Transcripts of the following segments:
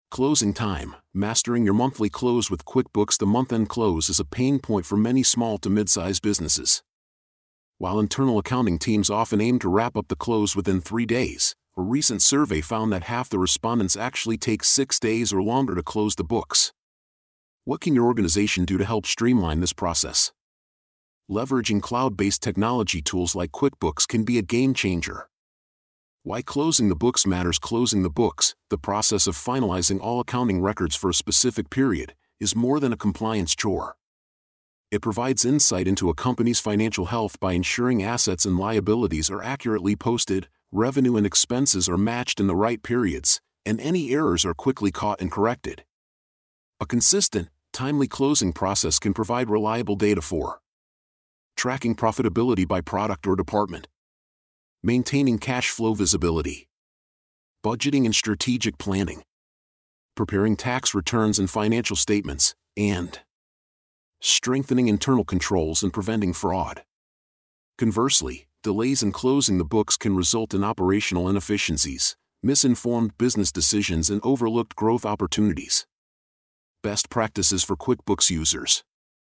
Closing time. Mastering your monthly close with QuickBooks. The month-end close is a pain point for many small to mid-sized businesses. While internal accounting teams often aim to wrap up the close within 3 days, a recent survey found that half the respondents actually take 6 days or longer to close the books. What can your organization do to help streamline this process? Leveraging cloud-based technology tools like QuickBooks can be a game changer. Why closing the books matters. Closing the books, the process of finalizing all accounting records for a specific period, is more than a compliance chore. It provides insight into a company's financial health by ensuring assets and liabilities are accurately posted, revenue and expenses are matched in the right periods, and any errors are quickly caught and corrected. A consistent, timely closing process can provide reliable data for tracking profitability by product or department, maintaining cash flow visibility, budgeting and strategic planning, preparing tax returns and financial statements, and strengthening internal controls and preventing fraud. Conversely, delays in closing the books can result in operational inefficiencies, misinformed business decisions, and overlooked growth opportunities. Best practices for QuickBooks users.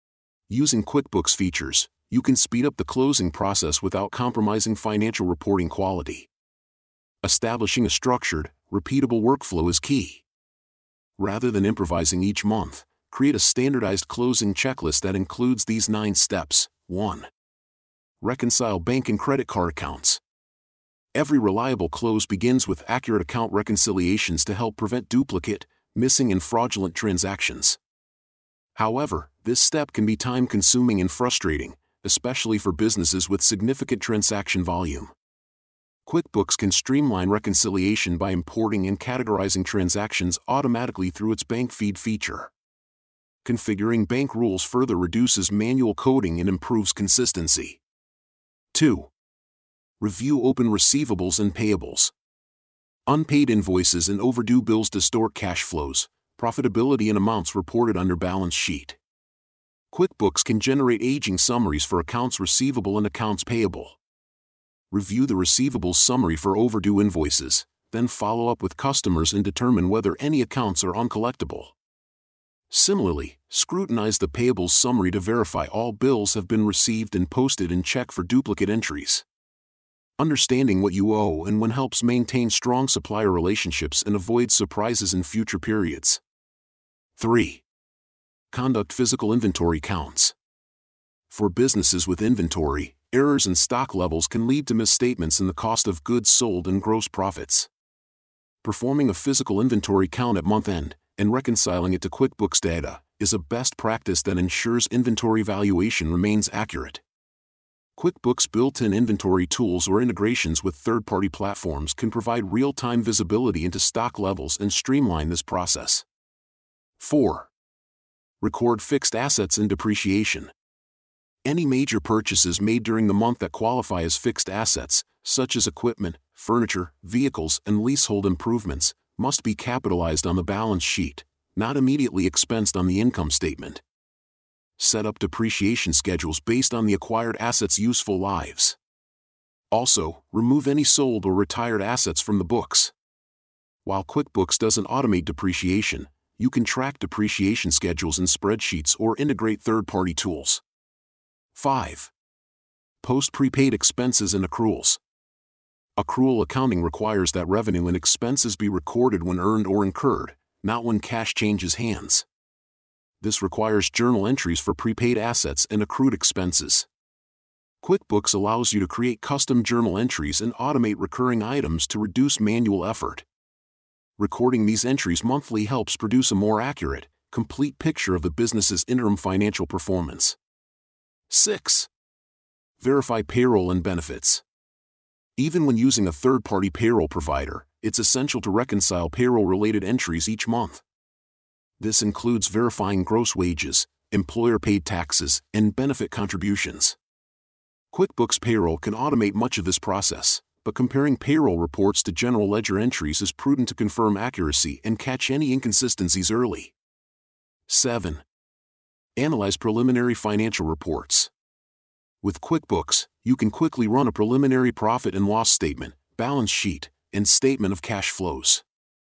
Using QuickBooks features, you can speed up the closing process without compromising financial reporting quality. Establishing a structured, repeatable workflow is key. Rather than improvising each month, create a standardized closing checklist that includes these 9 steps. 1. Reconcile bank and credit card accounts. Every reliable close begins with accurate account reconciliations to help prevent duplicate, missing, and fraudulent transactions. However, this step can be time-consuming and frustrating, especially for businesses with significant transaction volume. QuickBooks can streamline reconciliation by importing and categorizing transactions automatically through its bank feed feature. Configuring bank rules further reduces manual coding and improves consistency. 2. Review open receivables and payables. Unpaid invoices and overdue bills distort cash flows, profitability, and amounts reported under balance sheet. QuickBooks can generate aging summaries for accounts receivable and accounts payable. Review the receivables summary for overdue invoices, then follow up with customers and determine whether any accounts are uncollectible. Similarly, scrutinize the payables summary to verify all bills have been received and posted and check for duplicate entries. Understanding what you owe and when helps maintain strong supplier relationships and avoid surprises in future periods. 3. Conduct physical inventory counts. For businesses with inventory, errors in stock levels can lead to misstatements in the cost of goods sold and gross profits. Performing a physical inventory count at month-end and reconciling it to QuickBooks data is a best practice that ensures inventory valuation remains accurate. QuickBooks built-in inventory tools or integrations with third-party platforms can provide real-time visibility into stock levels and streamline this process. 4. Record fixed assets and depreciation. Any major purchases made during the month that qualify as fixed assets, such as equipment, furniture, vehicles, and leasehold improvements, must be capitalized on the balance sheet, not immediately expensed on the income statement. Set up depreciation schedules based on the acquired assets' useful lives. Also, remove any sold or retired assets from the books. While QuickBooks doesn't automate depreciation, you can track depreciation schedules in spreadsheets or integrate third-party tools. 5. Post prepaid expenses and accruals. Accrual accounting requires that revenue and expenses be recorded when earned or incurred, not when cash changes hands. This requires journal entries for prepaid assets and accrued expenses. QuickBooks allows you to create custom journal entries and automate recurring items to reduce manual effort. Recording these entries monthly helps produce a more accurate, complete picture of the business's interim financial performance. 6. Verify payroll and benefits. Even when using a third-party payroll provider, it's essential to reconcile payroll-related entries each month. This includes verifying gross wages, employer-paid taxes, and benefit contributions. QuickBooks Payroll can automate much of this process, but comparing payroll reports to general ledger entries is prudent to confirm accuracy and catch any inconsistencies early. 7. Analyze preliminary financial reports. With QuickBooks, you can quickly run a preliminary profit and loss statement, balance sheet, and statement of cash flows.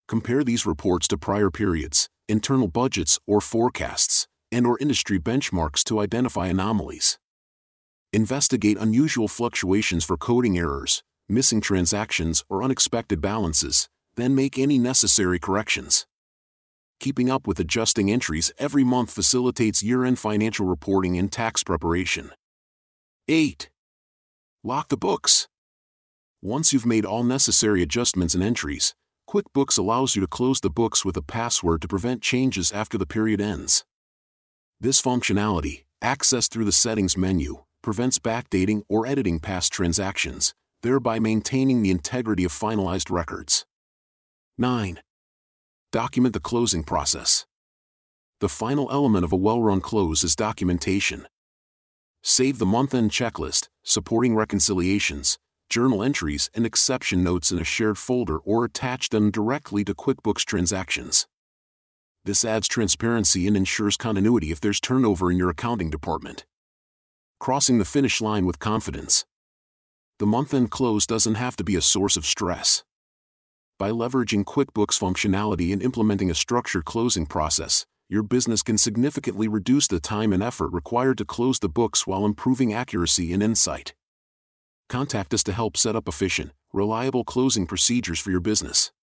Compare these reports to prior periods, internal budgets or forecasts, and/or industry benchmarks to identify anomalies. Investigate unusual fluctuations for coding errors, missing transactions, or unexpected balances, then make any necessary corrections. Keeping up with adjusting entries every month facilitates year-end financial reporting and tax preparation. 8. Lock the books. Once you've made all necessary adjustments and entries, QuickBooks allows you to close the books with a password to prevent changes after the period ends. This functionality, accessed through the Settings menu, prevents backdating or editing past transactions, thereby maintaining the integrity of finalized records. 9. Document the closing process. The final element of a well-run close is documentation. Save the month-end checklist, supporting reconciliations, journal entries, and exception notes in a shared folder or attach them directly to QuickBooks transactions. This adds transparency and ensures continuity if there's turnover in your accounting department. Crossing the finish line with confidence. The month-end close doesn't have to be a source of stress. By leveraging QuickBooks functionality and implementing a structured closing process, your business can significantly reduce the time and effort required to close the books while improving accuracy and insight. Contact us to help set up efficient, reliable closing procedures for your business.